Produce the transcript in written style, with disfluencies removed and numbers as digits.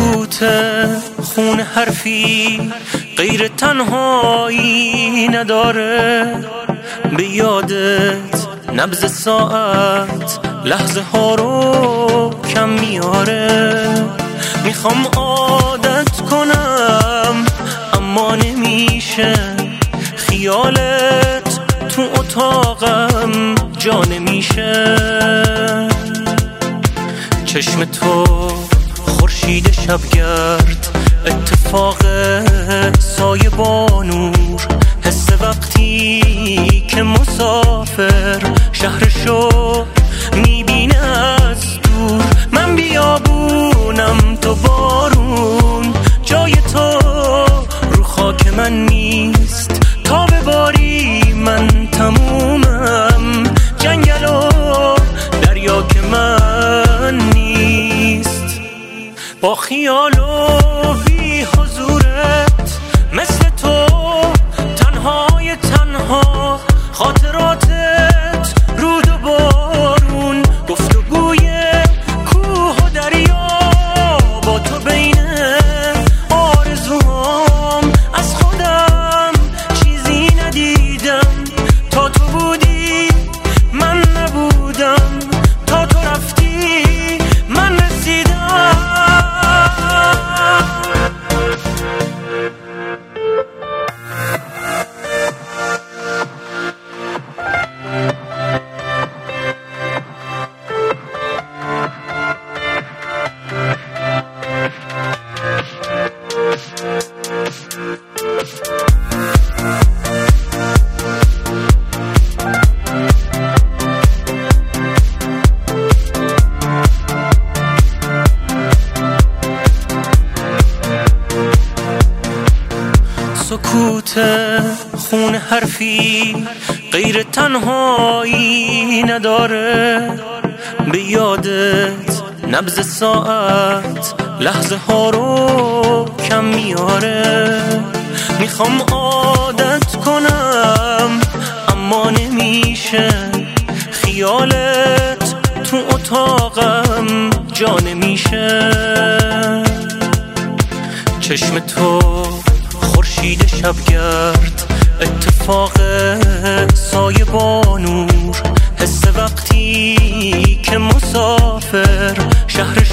سکوت خون حرفی غیر تنهایی نداره، به یادت نبض ساعت لحظه ها رو کم میاره. میخوام عادت کنم اما نمیشه، خیالت تو اتاقم جا نمیشه. چشم تو خورشید شبگرد، اتفاق سایه با نور، حس وقتی که مسافر شهرشو میبینه از دور. من بیابونم تو بارون، جای تو رو خاک من نیست. تا بباری من تمومم، جنگل و دریا که من نیست. با خیال و بی حضورت مثل تو تنهای تنها، خاطراتت رود و بارون، گفتگوی کوه و دریا. با تو بین آرزوام از خودم چیزی ندیدم. تا تو بودی من نبودم، تا تو رفتی من رسیدم. سکوت خون حرفی غیر تنهایی نداره، به یادت نبض ساعت لحظه ها رو کم میاره. میخوام عادت کنم اما نمیشه، خیالت تو اتاقم جا نمیشه. چشم تو خورشید شبگرد، اتفاق سایه با نور، حس وقتی که مسافر شهر